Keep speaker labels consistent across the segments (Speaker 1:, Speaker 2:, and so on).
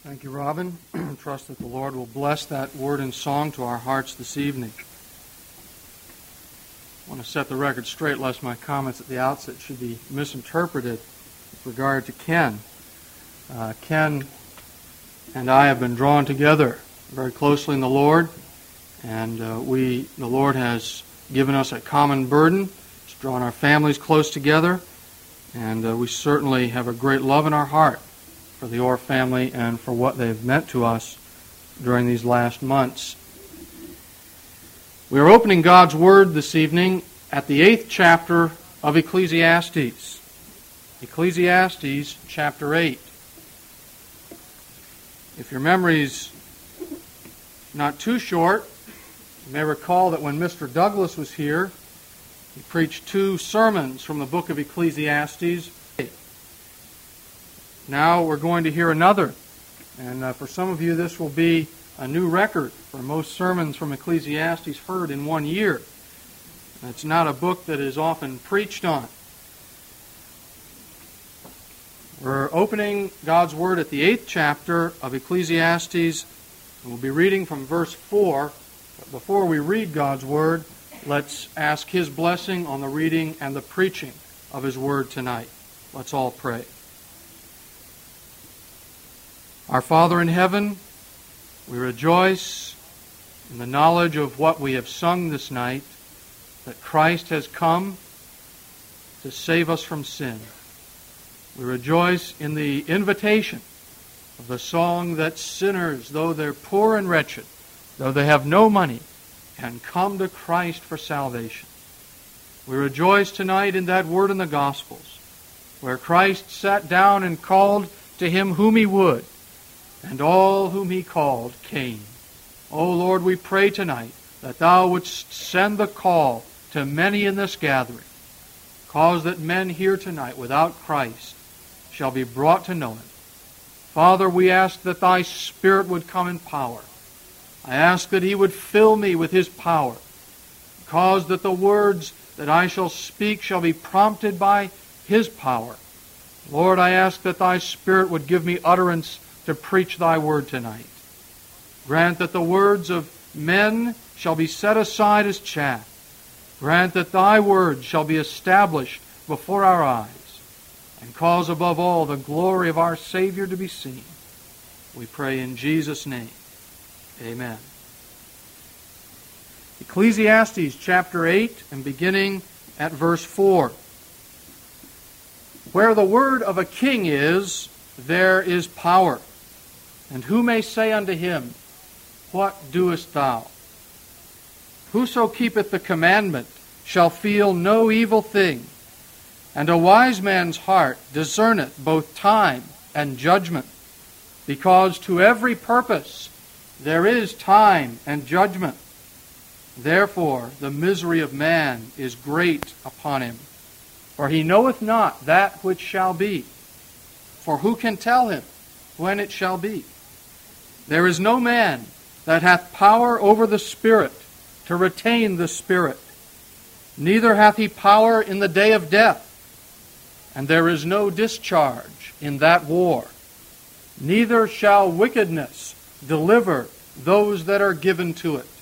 Speaker 1: Thank you, Robin. Trust that the Lord will bless that word and song to our hearts this evening. I want to set the record straight lest my comments at the outset should be misinterpreted with regard to Ken. Ken and I have been drawn together very closely in the Lord, and the Lord has given us a common burden. It's drawn our families close together, and we certainly have a great love in our heart for the Orr family and for what they've meant to us during these last months. We are opening God's Word this evening at the 8th chapter of Ecclesiastes. Ecclesiastes chapter 8. If your memory's not too short, you may recall that when Mr. Douglas was here, he preached 2 sermons from the book of Ecclesiastes. Now we're going to hear another. And for some of you, this will be a new record for most sermons from Ecclesiastes heard in 1 year. It's not a book that is often preached on. We're opening God's Word at the 8th chapter of Ecclesiastes, and we'll be reading from verse 4. But before we read God's Word, let's ask His blessing on the reading and the preaching of His Word tonight. Let's all pray. Our Father in heaven, we rejoice in the knowledge of what we have sung this night, that Christ has come to save us from sin. We rejoice in the invitation of the song that sinners, though they're poor and wretched, though they have no money, can come to Christ for salvation. We rejoice tonight in that word in the Gospels, where Christ sat down and called to Him whom He would, and all whom He called came. O Lord, we pray tonight that Thou wouldst send the call to many in this gathering. Cause that men here tonight without Christ shall be brought to know Him. Father, we ask that Thy Spirit would come in power. I ask that He would fill me with His power. Cause that the words that I shall speak shall be prompted by His power. Lord, I ask that Thy Spirit would give me utterance to preach Thy word tonight. Grant that the words of men shall be set aside as chaff. Grant that Thy word shall be established before our eyes, and cause above all the glory of our Savior to be seen. We pray in Jesus' name. Amen. Ecclesiastes chapter 8 and beginning at verse 4. Where the word of a king is, there is power. And who may say unto him, What doest thou? Whoso keepeth the commandment shall feel no evil thing, and a wise man's heart discerneth both time and judgment, because to every purpose there is time and judgment. Therefore the misery of man is great upon him, for he knoweth not that which shall be. For who can tell him when it shall be? There is no man that hath power over the Spirit to retain the Spirit, neither hath he power in the day of death. And there is no discharge in that war, neither shall wickedness deliver those that are given to it.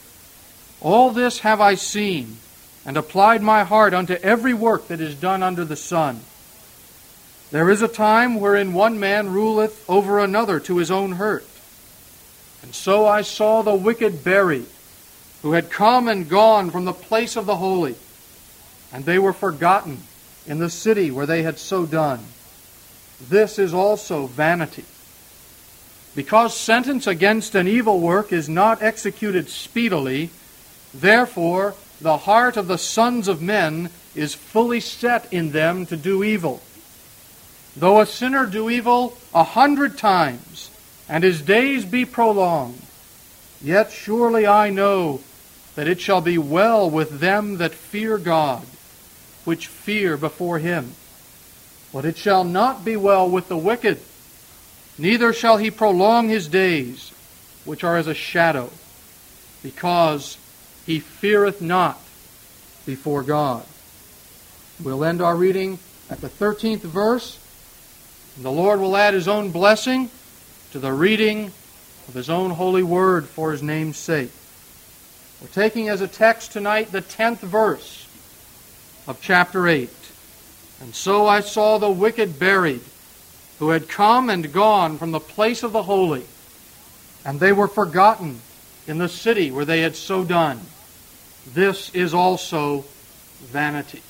Speaker 1: All this have I seen, and applied my heart unto every work that is done under the sun. There is a time wherein one man ruleth over another to his own hurt. And so I saw the wicked buried, who had come and gone from the place of the holy, and they were forgotten in the city where they had so done. This is also vanity. Because sentence against an evil work is not executed speedily, therefore the heart of the sons of men is fully set in them to do evil. Though a sinner do evil 100 times, and his days be prolonged, yet surely I know that it shall be well with them that fear God, which fear before Him. But it shall not be well with the wicked, neither shall he prolong his days, which are as a shadow, because he feareth not before God. We'll end our reading at the 13th verse. And the Lord will add His own blessing to the reading of His own holy word for His name's sake. We're taking as a text tonight the 10th verse of chapter 8. And so I saw the wicked buried, who had come and gone from the place of the holy, and they were forgotten in the city where they had so done. This is also vanity.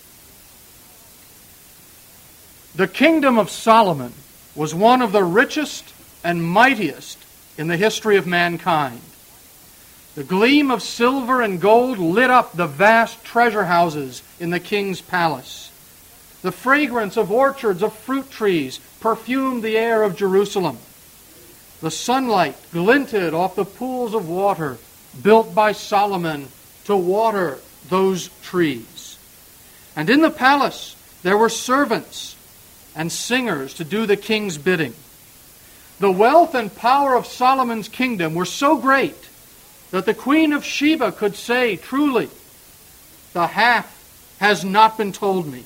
Speaker 1: The kingdom of Solomon was one of the richest and mightiest in the history of mankind. The gleam of silver and gold lit up the vast treasure houses in the king's palace. The fragrance of orchards of fruit trees perfumed the air of Jerusalem. The sunlight glinted off the pools of water built by Solomon to water those trees. And in the palace there were servants and singers to do the king's bidding. The wealth and power of Solomon's kingdom were so great that the Queen of Sheba could say, truly, the half has not been told me.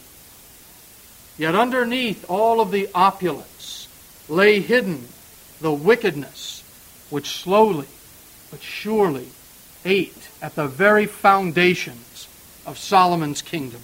Speaker 1: Yet underneath all of the opulence lay hidden the wickedness which slowly but surely ate at the very foundations of Solomon's kingdom.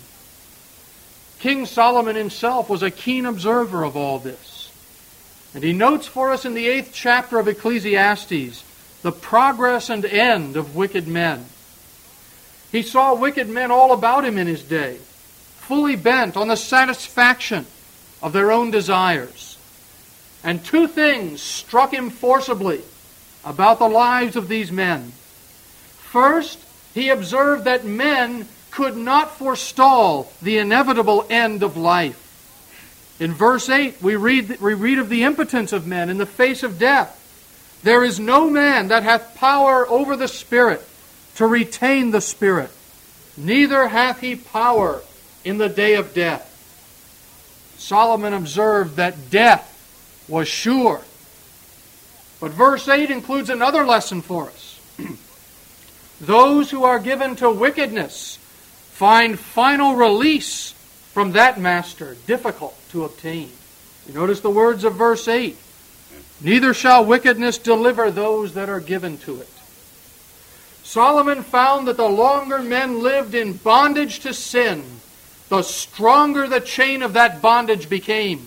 Speaker 1: King Solomon himself was a keen observer of all this. And he notes for us in the 8th chapter of Ecclesiastes the progress and end of wicked men. He saw wicked men all about him in his day, fully bent on the satisfaction of their own desires. And two things struck him forcibly about the lives of these men. First, he observed that men could not forestall the inevitable end of life. In verse 8, we read of the impotence of men in the face of death. There is no man that hath power over the Spirit to retain the Spirit, neither hath he power in the day of death. Solomon observed that death was sure. But verse 8 includes another lesson for us. Those who are given to wickedness find final release from that master difficult to obtain. You notice the words of verse 8. Neither shall wickedness deliver those that are given to it. Solomon found that the longer men lived in bondage to sin, the stronger the chain of that bondage became.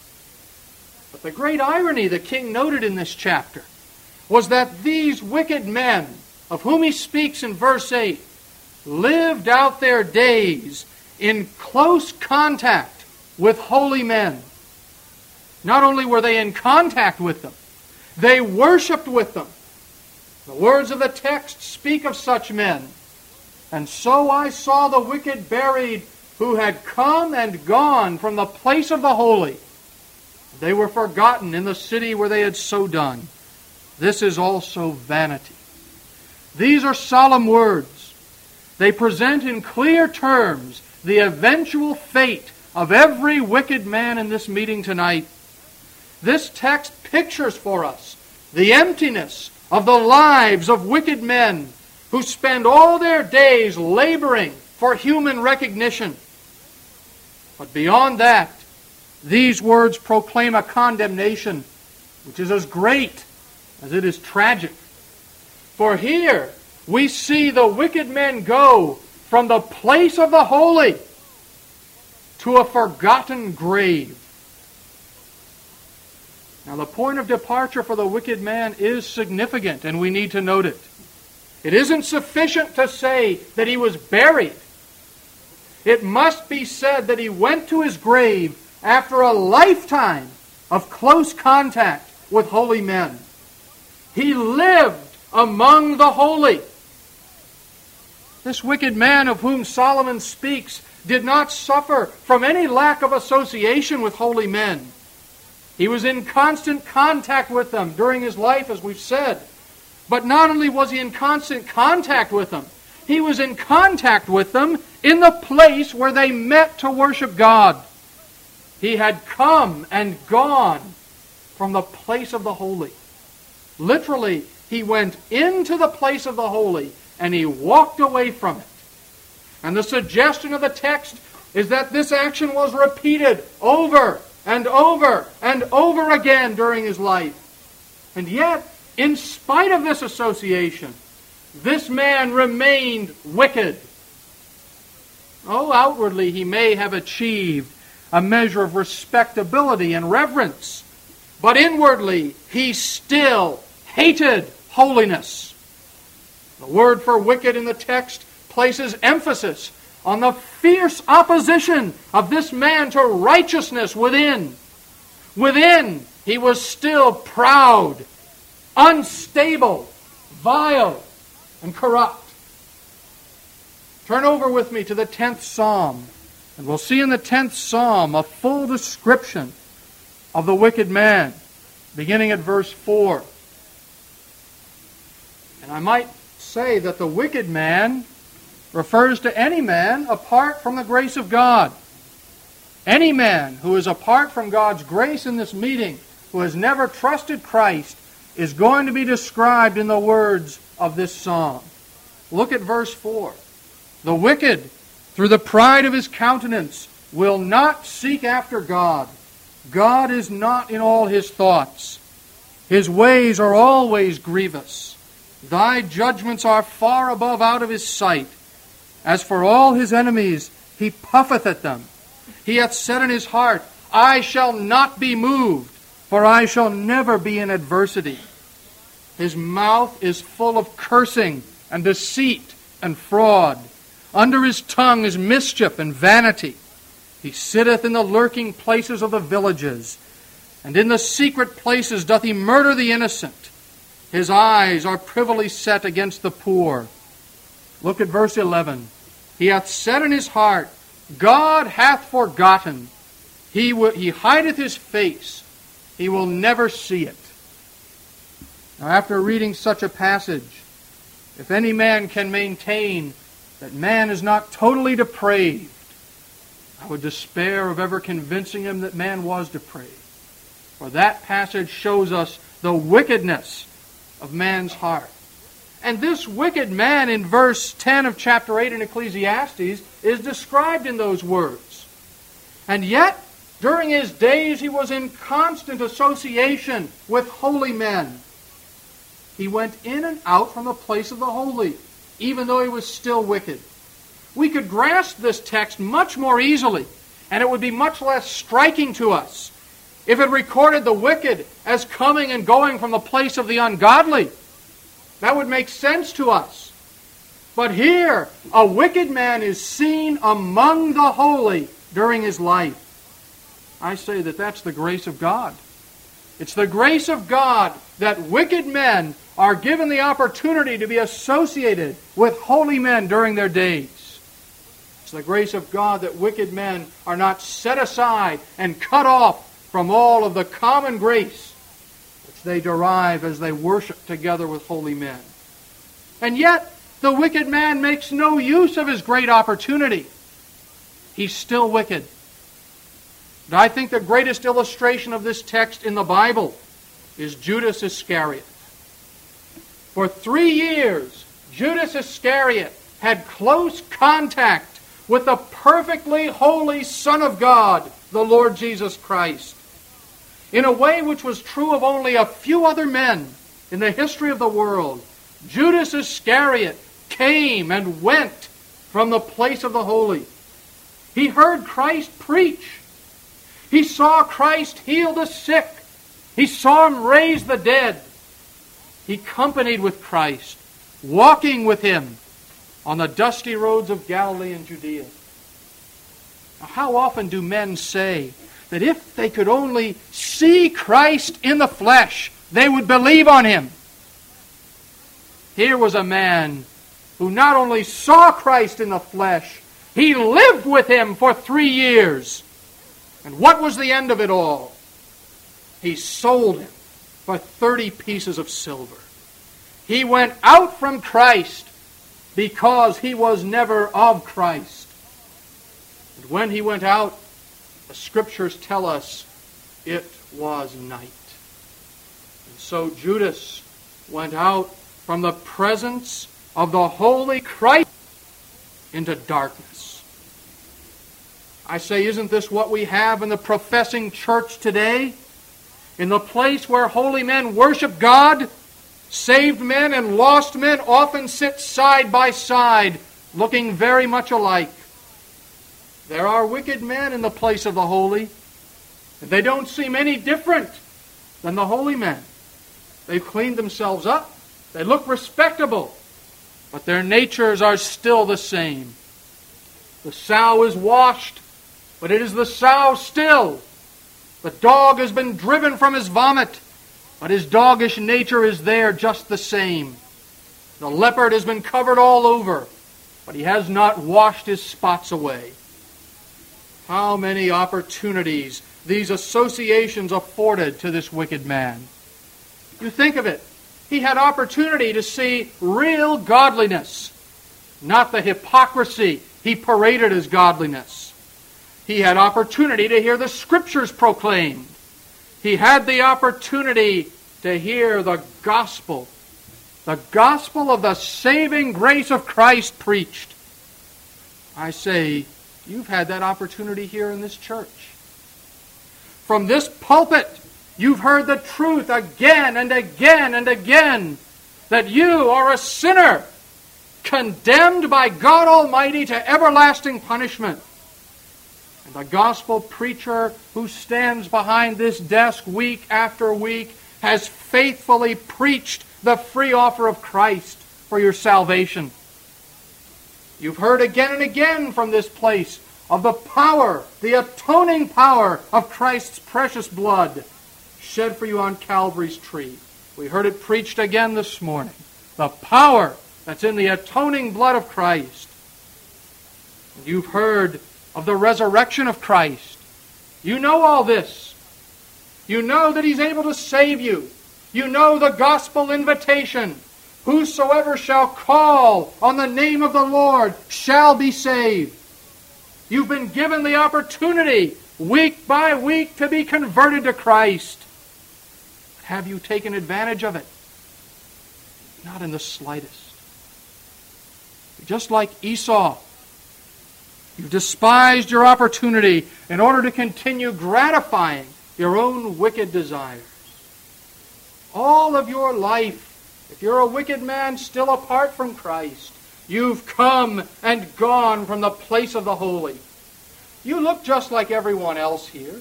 Speaker 1: But the great irony the king noted in this chapter was that these wicked men, of whom he speaks in verse 8, lived out their days in close contact with holy men. Not only were they in contact with them, they worshipped with them. The words of the text speak of such men. And so I saw the wicked buried, who had come and gone from the place of the holy. They were forgotten in the city where they had so done. This is also vanity. These are solemn words. They present in clear terms the eventual fate of every wicked man in this meeting tonight. This text pictures for us the emptiness of the lives of wicked men who spend all their days laboring for human recognition. But beyond that, these words proclaim a condemnation which is as great as it is tragic. For here we see the wicked men go from the place of the holy to a forgotten grave. Now the point of departure for the wicked man is significant, and we need to note it. It isn't sufficient to say that he was buried. It must be said that he went to his grave after a lifetime of close contact with holy men. He lived among the holy. This wicked man of whom Solomon speaks did not suffer from any lack of association with holy men. He was in constant contact with them during his life, as we've said. But not only was he in constant contact with them, he was in contact with them in the place where they met to worship God. He had come and gone from the place of the holy. Literally, he went into the place of the holy and he walked away from it. And the suggestion of the text is that this action was repeated over and over and over again during his life. And yet, in spite of this association, this man remained wicked. Oh, outwardly he may have achieved a measure of respectability and reverence, but inwardly he still hated holiness. The word for wicked in the text places emphasis on the fierce opposition of this man to righteousness within. Within, he was still proud, unstable, vile, and corrupt. Turn over with me to the 10th Psalm, and we'll see in the 10th Psalm a full description of the wicked man, beginning at verse 4. And I might say that the wicked man refers to any man apart from the grace of God. Any man who is apart from God's grace in this meeting, who has never trusted Christ, is going to be described in the words of this psalm. Look at verse 4. The wicked, through the pride of his countenance, will not seek after God. God is not in all his thoughts. His ways are always grievous. Thy judgments are far above out of his sight. As for all his enemies, he puffeth at them. He hath said in his heart, I shall not be moved, for I shall never be in adversity. His mouth is full of cursing and deceit and fraud. Under his tongue is mischief and vanity. He sitteth in the lurking places of the villages, and in the secret places doth he murder the innocent. His eyes are privily set against the poor. Look at verse 11. He hath said in his heart, God hath forgotten. He hideth his face. He will never see it. Now, after reading such a passage, if any man can maintain that man is not totally depraved, I would despair of ever convincing him that man was depraved. For that passage shows us the wickedness of man's heart. And this wicked man in verse 10 of chapter 8 in Ecclesiastes is described in those words. And yet, during his days, he was in constant association with holy men. He went in and out from the place of the holy, even though he was still wicked. We could grasp this text much more easily, and it would be much less striking to us if it recorded the wicked as coming and going from the place of the ungodly. That would make sense to us. But here, a wicked man is seen among the holy during his life. I say that that's the grace of God. It's the grace of God that wicked men are given the opportunity to be associated with holy men during their days. It's the grace of God that wicked men are not set aside and cut off from all of the common grace which they derive as they worship together with holy men. And yet, the wicked man makes no use of his great opportunity. He's still wicked. And I think the greatest illustration of this text in the Bible is Judas Iscariot. For 3 years, Judas Iscariot had close contact with the perfectly holy Son of God, the Lord Jesus Christ, in a way which was true of only a few other men in the history of the world. Judas Iscariot came and went from the place of the holy. He heard Christ preach. He saw Christ heal the sick. He saw him raise the dead. He companied with Christ, walking with him on the dusty roads of Galilee and Judea. Now, how often do men say that if they could only see Christ in the flesh, they would believe on him? Here was a man who not only saw Christ in the flesh, he lived with him for 3 years. And what was the end of it all? He sold him for 30 pieces of silver. He went out from Christ because he was never of Christ. And when he went out, the Scriptures tell us it was night. And so Judas went out from the presence of the holy Christ into darkness. I say, isn't this what we have in the professing church today? In the place where holy men worship God, saved men and lost men often sit side by side, looking very much alike. There are wicked men in the place of the holy, and they don't seem any different than the holy men. They've cleaned themselves up. They look respectable, but their natures are still the same. The sow is washed, but it is the sow still. The dog has been driven from his vomit, but his doggish nature is there just the same. The leopard has been covered all over, but he has not washed his spots away. How many opportunities these associations afforded to this wicked man. You think of it. He had opportunity to see real godliness, not the hypocrisy he paraded as godliness. He had opportunity to hear the Scriptures proclaimed. He had the opportunity to hear the gospel of the saving grace of Christ preached. I say, you've had that opportunity here in this church. From this pulpit, you've heard the truth again and again and again that you are a sinner, condemned by God Almighty to everlasting punishment. And the gospel preacher who stands behind this desk week after week has faithfully preached the free offer of Christ for your salvation. You've heard again and again from this place of the power, the atoning power of Christ's precious blood shed for you on Calvary's tree. We heard it preached again this morning. The power that's in the atoning blood of Christ. And you've heard of the resurrection of Christ. You know all this. You know that He's able to save you. You know the gospel invitation. Whosoever shall call on the name of the Lord shall be saved. You've been given the opportunity, week by week, to be converted to Christ. Have you taken advantage of it? Not in the slightest. Just like Esau, you've despised your opportunity in order to continue gratifying your own wicked desires. All of your life, if you're a wicked man still apart from Christ, you've come and gone from the place of the holy. You look just like everyone else here.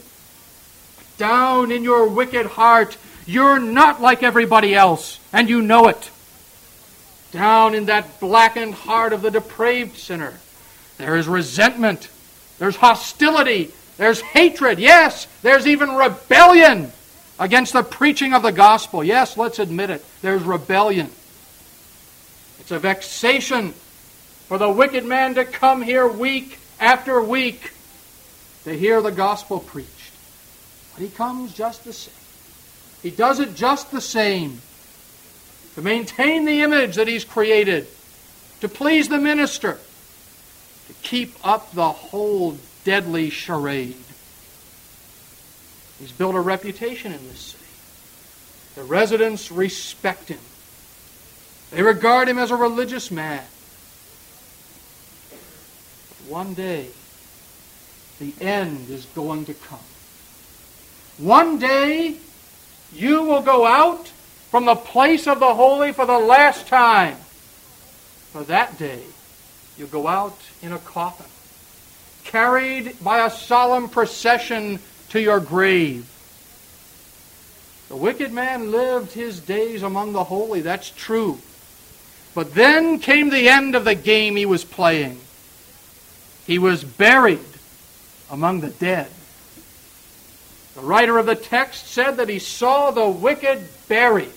Speaker 1: Down in your wicked heart, you're not like everybody else, and you know it. Down in that blackened heart of the depraved sinner, there is resentment, there's hostility, there's hatred. Yes, there's even rebellion against the preaching of the gospel. Yes, let's admit it. There's rebellion. It's a vexation for the wicked man to come here week after week to hear the gospel preached. But he comes just the same. He does it just the same. To maintain the image that he's created. To please the minister. To keep up the whole deadly charade. He's built a reputation in this city. The residents respect him. They regard him as a religious man. But one day, the end is going to come. One day, you will go out from the place of the holy for the last time. For that day, you'll go out in a coffin, carried by a solemn procession to your grave. The wicked man lived his days among the holy, that's true. But then came the end of the game he was playing. He was buried among the dead. The writer of the text said that he saw the wicked buried.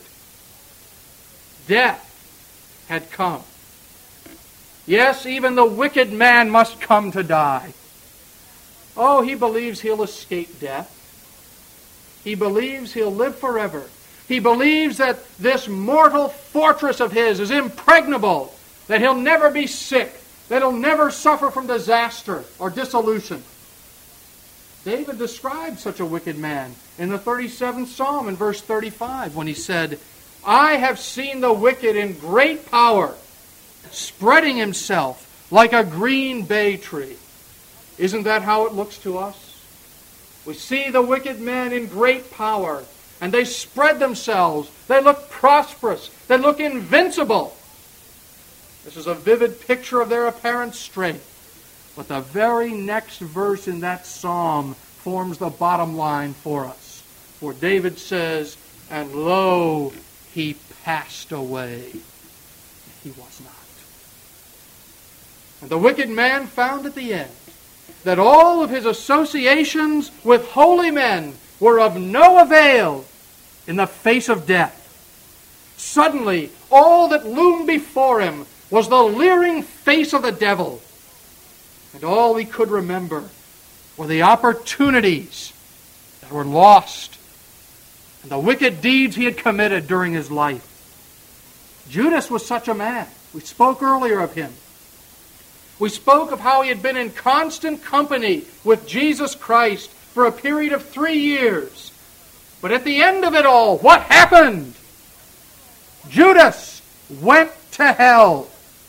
Speaker 1: Death had come. Yes, even the wicked man must come to die. Oh, he believes he'll escape death. He believes he'll live forever. He believes that this mortal fortress of his is impregnable, that he'll never be sick, that he'll never suffer from disaster or dissolution. David described such a wicked man in the 37th Psalm in verse 35 when he said, I have seen the wicked in great power, spreading himself like a green bay tree. Isn't that how it looks to us? We see the wicked man in great power, and they spread themselves. They look prosperous. They look invincible. This is a vivid picture of their apparent strength. But the very next verse in that psalm forms the bottom line for us. For David says, "And lo, he passed away. He was not." And the wicked man found at the end that all of his associations with holy men were of no avail in the face of death. Suddenly, all that loomed before him was the leering face of the devil. And all he could remember were the opportunities that were lost and the wicked deeds he had committed during his life. Judas was such a man. We spoke earlier of him. We spoke of how he had been in constant company with Jesus Christ for a period of 3 years. But at the end of it all, what happened? Judas went to hell.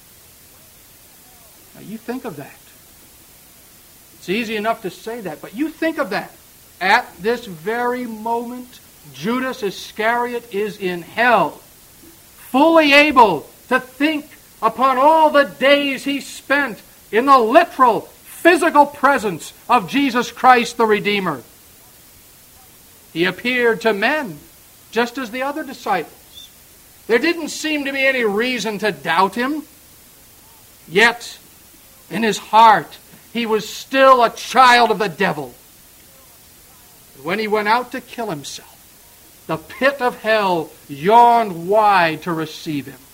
Speaker 1: Now you think of that. It's easy enough to say that, but you think of that. At this very moment, Judas Iscariot is in hell, fully able to think upon all the days he spent in the literal, physical presence of Jesus Christ the Redeemer. He appeared to men just as the other disciples. There didn't seem to be any reason to doubt him. Yet, in his heart, he was still a child of the devil. And when he went out to kill himself, the pit of hell yawned wide to receive him.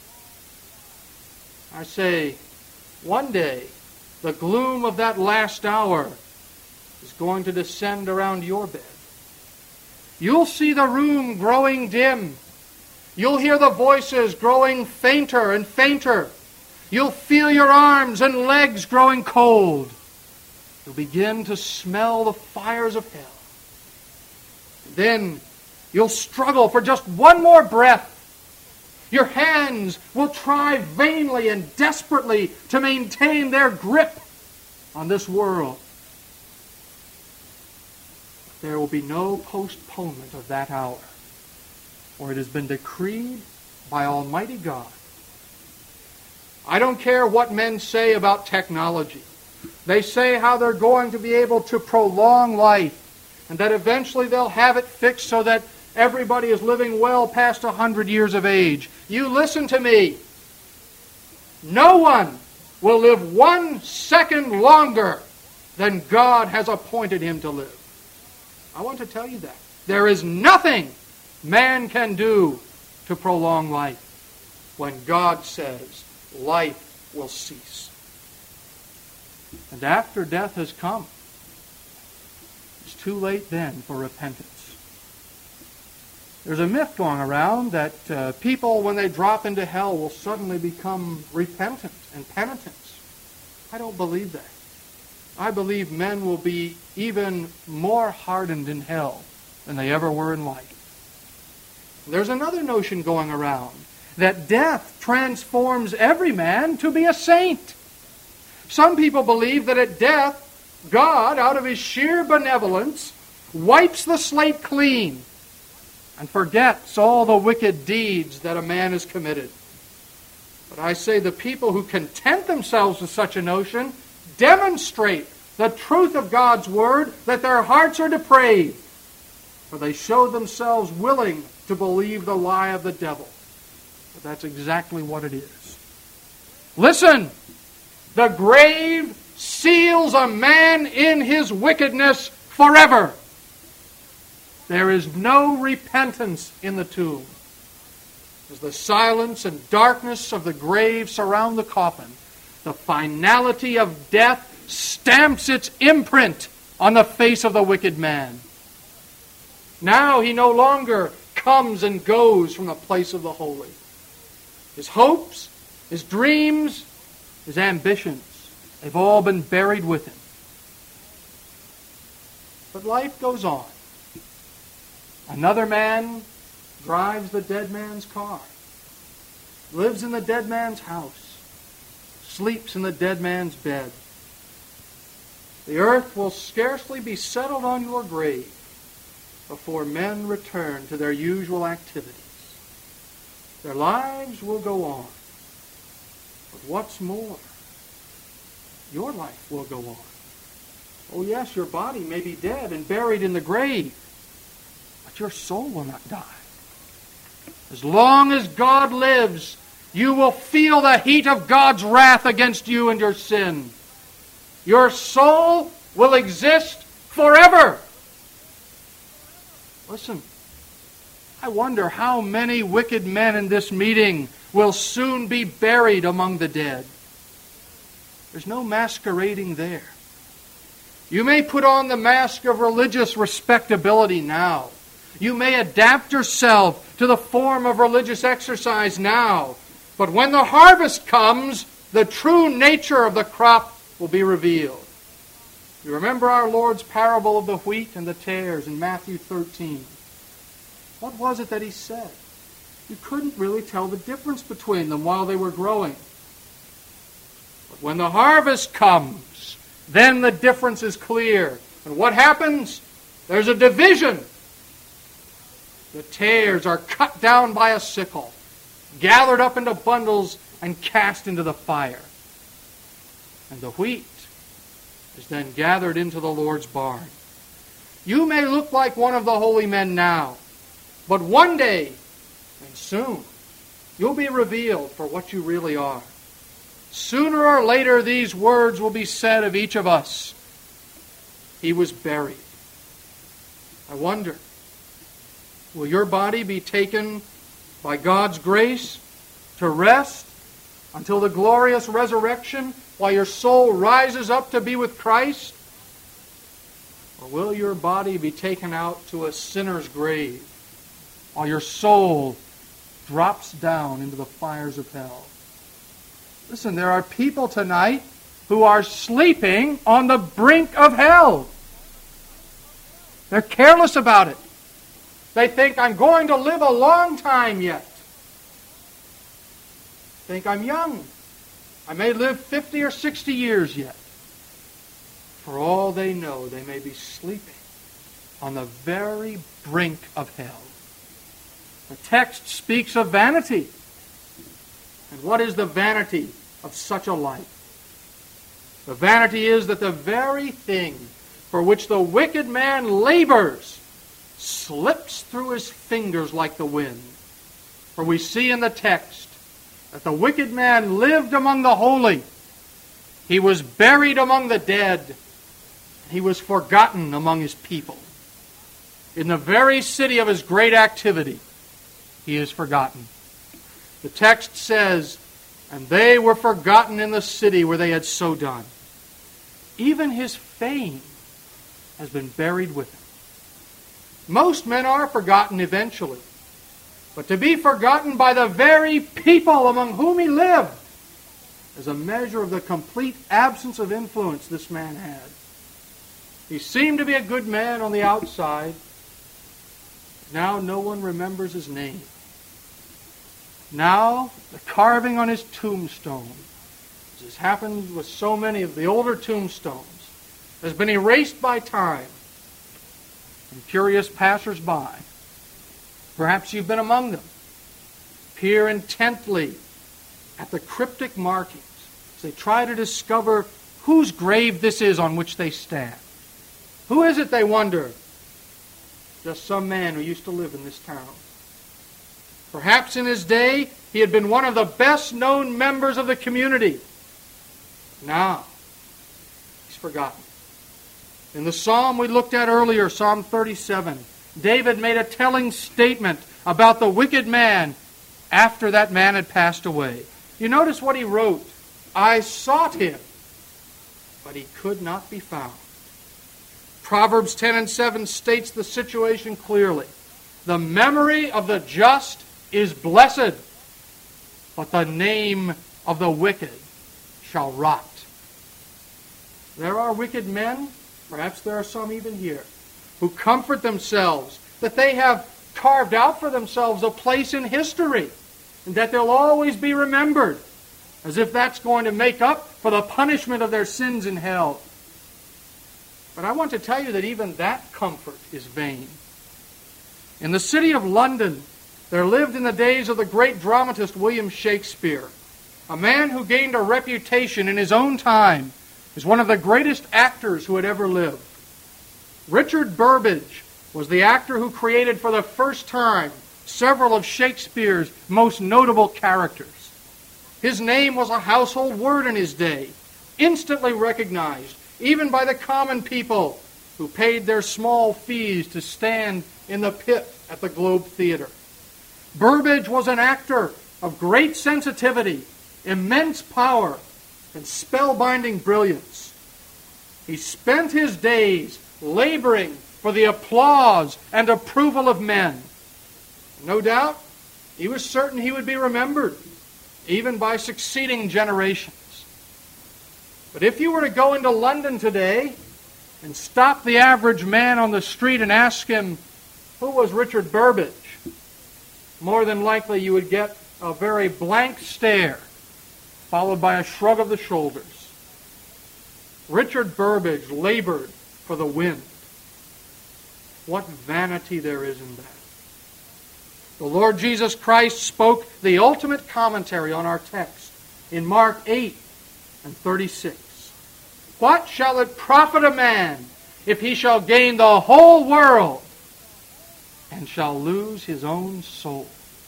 Speaker 1: I say, one day, the gloom of that last hour is going to descend around your bed. You'll see the room growing dim. You'll hear the voices growing fainter and fainter. You'll feel your arms and legs growing cold. You'll begin to smell the fires of hell. Then you'll struggle for just one more breath. Your hands will try vainly and desperately to maintain their grip on this world. There will be no postponement of that hour, for it has been decreed by Almighty God. I don't care what men say about technology. They say how they're going to be able to prolong life, and that eventually they'll have it fixed so that everybody is living well past 100 years of age. You listen to me. No one will live 1 second longer than God has appointed him to live. I want to tell you that. There is nothing man can do to prolong life when God says life will cease. And after death has come, it's too late then for repentance. There's a myth going around that people, when they drop into hell, will suddenly become repentant and penitent. I don't believe that. I believe men will be even more hardened in hell than they ever were in life. There's another notion going around that death transforms every man to be a saint. Some people believe that at death, God, out of his sheer benevolence, wipes the slate clean and forgets all the wicked deeds that a man has committed. But I say the people who content themselves with such a notion demonstrate the truth of God's Word, that their hearts are depraved, for they show themselves willing to believe the lie of the devil. But that's exactly what it is. Listen, the grave seals a man in his wickedness forever. There is no repentance in the tomb. As the silence and darkness of the grave surround the coffin, the finality of death stamps its imprint on the face of the wicked man. Now he no longer comes and goes from the place of the holy. His hopes, his dreams, his ambitions, they've all been buried with him. But life goes on. Another man drives the dead man's car, lives in the dead man's house, sleeps in the dead man's bed. The earth will scarcely be settled on your grave before men return to their usual activities. Their lives will go on. But what's more, your life will go on. Oh yes, your body may be dead and buried in the grave, but your soul will not die. As long as God lives, you will feel the heat of God's wrath against you and your sin. Your soul will exist forever. Listen, I wonder how many wicked men in this meeting will soon be buried among the dead. There's no masquerading there. You may put on the mask of religious respectability now. You may adapt yourself to the form of religious exercise now. But when the harvest comes, the true nature of the crop will be revealed. You remember our Lord's parable of the wheat and the tares in Matthew 13. What was it that He said? You couldn't really tell the difference between them while they were growing. But when the harvest comes, then the difference is clear. And what happens? There's a division. The tares are cut down by a sickle, gathered up into bundles and cast into the fire. And the wheat is then gathered into the Lord's barn. You may look like one of the holy men now, but one day, and soon, you'll be revealed for what you really are. Sooner or later, these words will be said of each of us. He was buried. I wonder, will your body be taken by God's grace to rest until the glorious resurrection while your soul rises up to be with Christ? Or will your body be taken out to a sinner's grave while your soul drops down into the fires of hell? Listen, there are people tonight who are sleeping on the brink of hell. They're careless about it. They think, I'm going to live a long time yet. Think I'm young. I may live 50 or 60 years yet. For all they know, they may be sleeping on the very brink of hell. The text speaks of vanity. And what is the vanity of such a life? The vanity is that the very thing for which the wicked man labors slips through his fingers like the wind. For we see in the text that the wicked man lived among the holy. He was buried among the dead. He was forgotten among his people. In the very city of his great activity, he is forgotten. The text says, and they were forgotten in the city where they had so done. Even his fame has been buried with him. Most men are forgotten eventually. But to be forgotten by the very people among whom he lived is a measure of the complete absence of influence this man had. He seemed to be a good man on the outside. Now no one remembers his name. Now the carving on his tombstone, as happens with so many of the older tombstones, has been erased by time. And curious passers-by, perhaps you've been among them, peer intently at the cryptic markings as they try to discover whose grave this is on which they stand. Who is it, they wonder? Just some man who used to live in this town. Perhaps in his day he had been one of the best-known members of the community. Now, he's forgotten. In the psalm we looked at earlier, Psalm 37, David made a telling statement about the wicked man after that man had passed away. You notice what he wrote. I sought him, but he could not be found. Proverbs 10 and 7 states the situation clearly. The memory of the just is blessed, but the name of the wicked shall rot. There are wicked men, perhaps there are some even here, who comfort themselves that they have carved out for themselves a place in history and that they'll always be remembered, as if that's going to make up for the punishment of their sins in hell. But I want to tell you that even that comfort is vain. In the city of London, there lived in the days of the great dramatist William Shakespeare, a man who gained a reputation in his own time as one of the greatest actors who had ever lived. Richard Burbage was the actor who created for the first time several of Shakespeare's most notable characters. His name was a household word in his day, instantly recognized even by the common people who paid their small fees to stand in the pit at the Globe Theatre. Burbage was an actor of great sensitivity, immense power, and spellbinding brilliance. He spent his days laboring for the applause and approval of men. No doubt, he was certain he would be remembered, even by succeeding generations. But if you were to go into London today and stop the average man on the street and ask him, who was Richard Burbage? More than likely you would get a very blank stare, followed by a shrug of the shoulders. Richard Burbage labored for the wind. What vanity there is in that. The Lord Jesus Christ spoke the ultimate commentary on our text in Mark 8 and 36. What shall it profit a man if he shall gain the whole world and shall lose his own soul?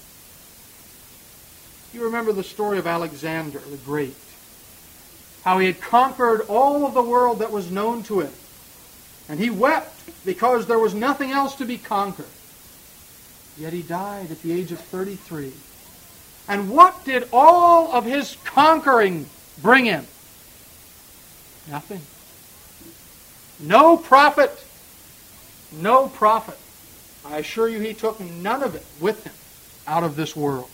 Speaker 1: You remember the story of Alexander the Great, how he had conquered all of the world that was known to him, and he wept because there was nothing else to be conquered. Yet he died at the age of 33. And what did all of his conquering bring him? Nothing. No profit. No profit. I assure you he took none of it with him out of this world.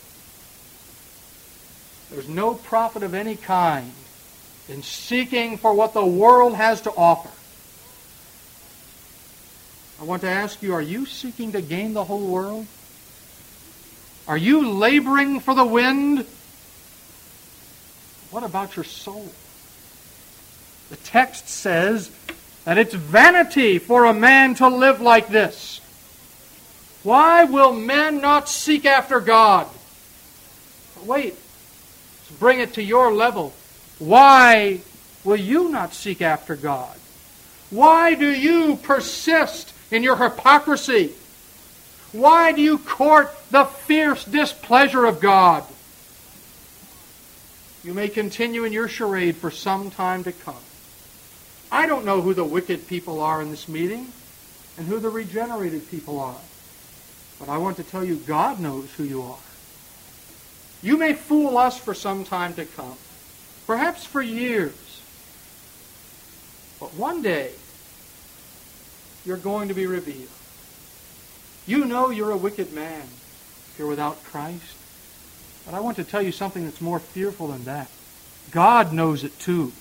Speaker 1: There's no profit of any kind in seeking for what the world has to offer. I want to ask you, are you seeking to gain the whole world? Are you laboring for the wind? What about your soul? The text says that it's vanity for a man to live like this. Why will men not seek after God? But wait, let's bring it to your level. Why will you not seek after God? Why do you persist in your hypocrisy? Why do you court the fierce displeasure of God? You may continue in your charade for some time to come. I don't know who the wicked people are in this meeting and who the regenerated people are. But I want to tell you, God knows who you are. You may fool us for some time to come, perhaps for years. But one day, you're going to be revealed. You know you're a wicked man if you're without Christ. But I want to tell you something that's more fearful than that. God knows it too.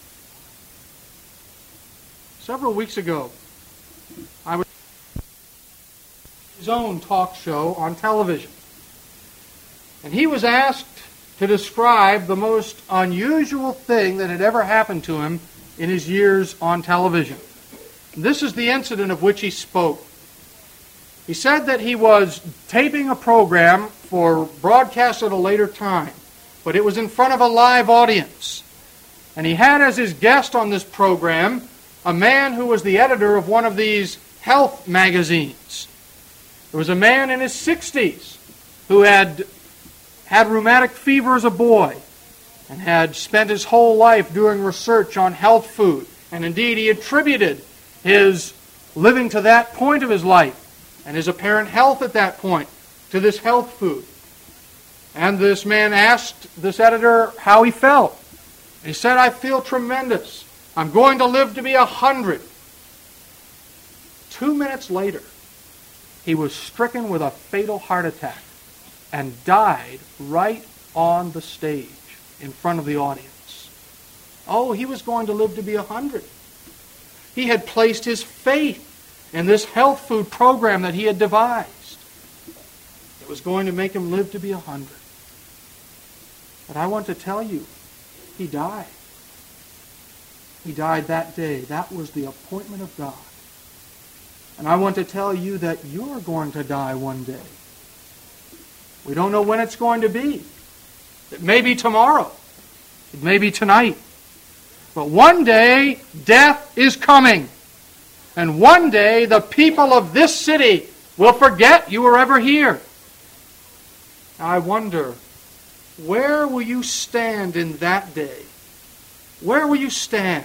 Speaker 1: Several weeks ago, I was on his own talk show on television. And he was asked to describe the most unusual thing that had ever happened to him in his years on television. This is the incident of which he spoke. He said that he was taping a program for broadcast at a later time, but it was in front of a live audience. And he had as his guest on this program a man who was the editor of one of these health magazines. There was a man in his 60s who had rheumatic fever as a boy and had spent his whole life doing research on health food. And indeed, he attributed his living to that point of his life and his apparent health at that point to this health food. And this man asked this editor how he felt. He said, "I feel tremendous. I'm going to live to be 100. 2 minutes later, he was stricken with a fatal heart attack and died right on the stage in front of the audience. Oh, he was going to live to be 100. He had placed his faith in this health food program that he had devised. It was going to make him live to be 100. But I want to tell you, he died. He died that day. That was the appointment of God. And I want to tell you that you're going to die one day. We don't know when it's going to be. It may be tomorrow. It may be tonight. But one day, death is coming. And one day, the people of this city will forget you were ever here. I wonder, where will you stand in that day? Where will you stand?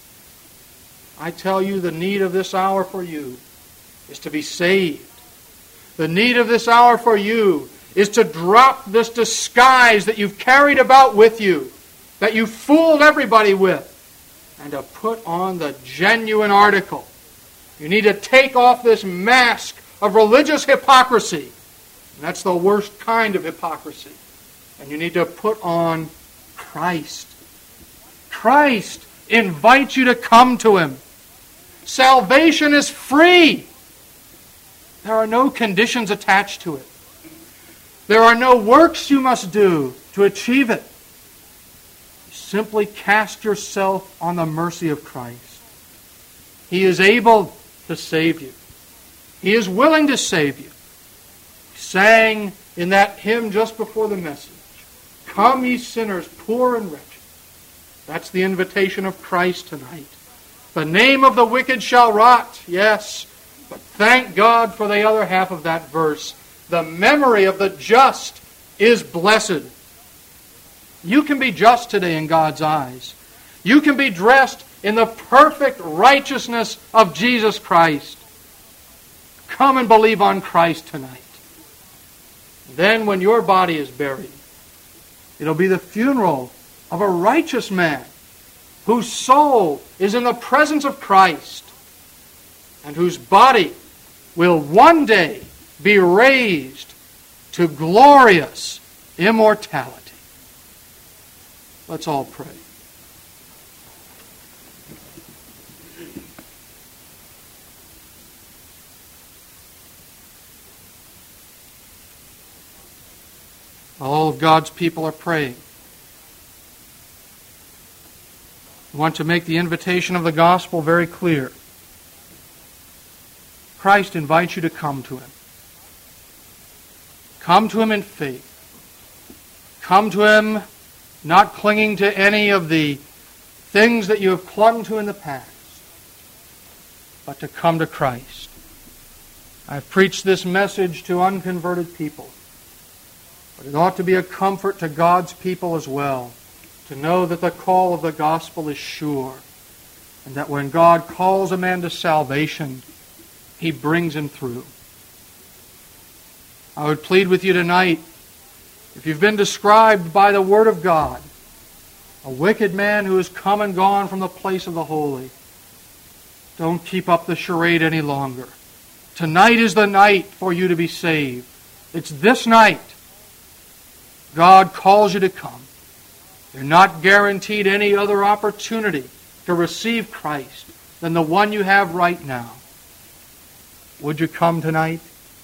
Speaker 1: I tell you, the need of this hour for you is to be saved. The need of this hour for you is to drop this disguise that you've carried about with you, that you fooled everybody with, and to put on the genuine article. You need to take off this mask of religious hypocrisy. And that's the worst kind of hypocrisy. And you need to put on Christ. Christ invites you to come to Him. Salvation is free. There are no conditions attached to it. There are no works you must do to achieve it. You simply cast yourself on the mercy of Christ. He is able to save you. He is willing to save you. He sang in that hymn just before the message, "Come ye sinners, poor and wretched." That's the invitation of Christ tonight. The name of the wicked shall rot, yes, but thank God for the other half of that verse. The memory of the just is blessed. You can be just today in God's eyes. You can be dressed in the perfect righteousness of Jesus Christ. Come and believe on Christ tonight. Then when your body is buried, it'll be the funeral of a righteous man whose soul is in the presence of Christ and whose body will one day be raised to glorious immortality. Let's all pray. All of God's people are praying. We want to make the invitation of the gospel very clear. Christ invites you to come to Him. Come to Him in faith. Come to Him not clinging to any of the things that you have clung to in the past, but to come to Christ. I've preached this message to unconverted people, but it ought to be a comfort to God's people as well, to know that the call of the gospel is sure, and that when God calls a man to salvation, He brings him through. I would plead with you tonight, if you've been described by the Word of God, a wicked man who has come and gone from the place of the holy, don't keep up the charade any longer. Tonight is the night for you to be saved. It's this night. God calls you to come. You're not guaranteed any other opportunity to receive Christ than the one you have right now. Would you come tonight?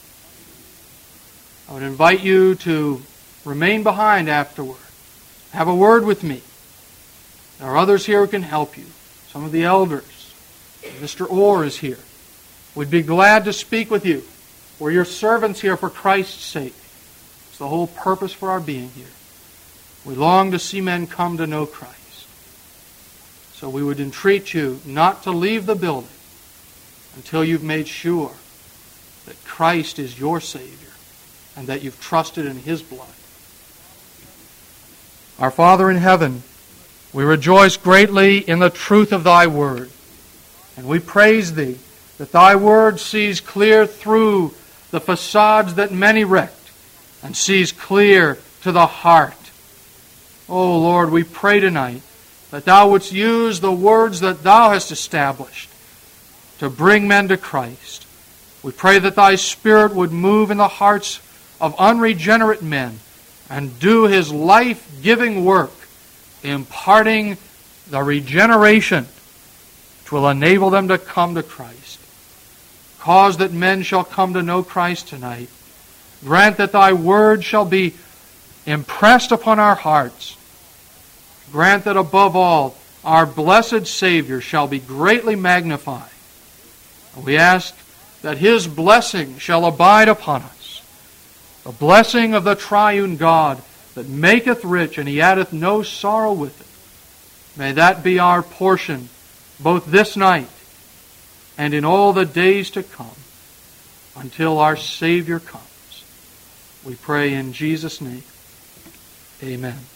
Speaker 1: I would invite you to remain behind afterward. Have a word with me. There are others here who can help you. Some of the elders. Mr. Orr is here. We'd be glad to speak with you. We're your servants here for Christ's sake. It's the whole purpose for our being here. We long to see men come to know Christ. So we would entreat you not to leave the building until you've made sure that Christ is your Savior and that you've trusted in His blood. Our Father in heaven, we rejoice greatly in the truth of Thy Word. And we praise Thee that Thy Word sees clear through the facades that men erect and sees clear to the heart. Oh Lord, we pray tonight that Thou wouldst use the words that Thou hast established to bring men to Christ. We pray that Thy Spirit would move in the hearts of unregenerate men and do His life-giving work, imparting the regeneration which will enable them to come to Christ. Cause that men shall come to know Christ tonight. Grant that Thy Word shall be impressed upon our hearts. Grant that above all, our blessed Savior shall be greatly magnified. And we ask that His blessing shall abide upon us. The blessing of the triune God that maketh rich, and He addeth no sorrow with it. May that be our portion, both this night and in all the days to come, until our Savior comes. We pray in Jesus' name. Amen.